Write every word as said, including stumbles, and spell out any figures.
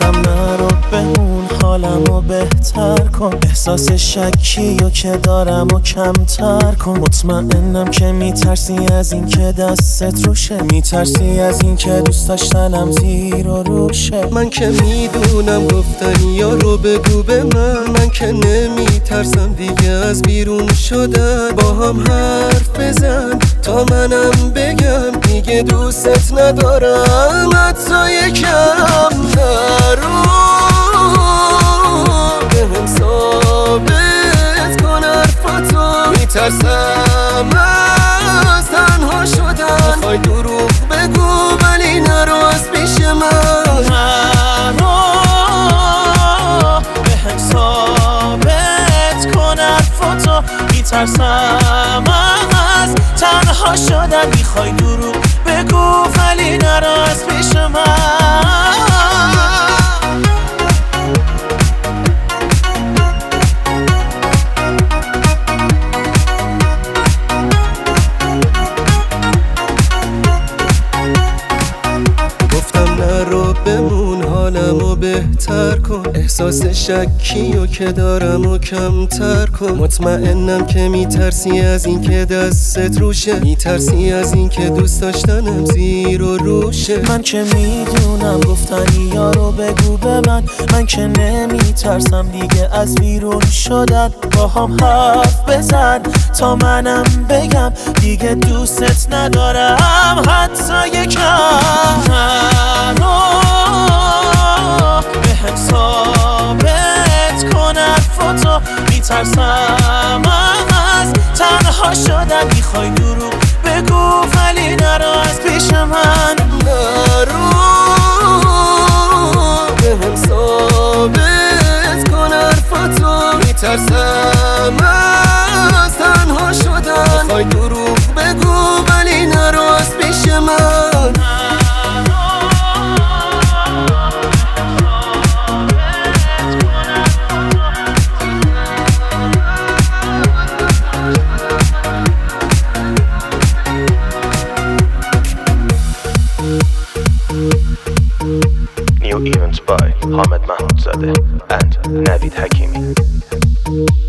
گفتم نرو بمون حالمو بهتر کن، احساس شکی و که دارم و کمتر کن. مطمئنم که میترسی از این که دستت روشه، میترسی از این که دوست داشتنم زیر و روشه. من که میدونم گفتن یارو بگو به من، من که نمیترسم دیگه از بیرون شدن. با هم حرف بزن تا منم بگم دیگه دوستت ندارم، حتی یکم نرو بهم ثابت کن حرفاتو. میترسم از تنها شدن، میخوای دروغ بگو ولی نرو از پیش من. نرو بهم ثابت کن حرفاتو، میترسم از تنها شدن، میخوای دروغ بگو ولی نرو از پیش من. گفتم نرو بمون حالمو بهتر کن، احساس شکی و که دارم و کمتر کن. مطمئنم که میترسی از این که دستت روشه، میترسی از این که دوست داشتنم زیر و روشه. من که میدونم گفتنی یارو بگو به من، من که نمیترسم دیگه از بیرون شدن. با هم حرف بزن تا منم بگم دیگه دوستت ندارم، حتی یکم. نرو بهم ثابت کن حرفاتو، میترسم از تنها شدن، میخوای دروغ بگو ولی نرو از پیش من. نرو بهم ثابت کن حرفاتو، میترسم از تنها شدن، میخوای دروغ بگو ولی نرو از پیش من. New events by Hamed Mahmoud Zadeh and Navid Hakimi.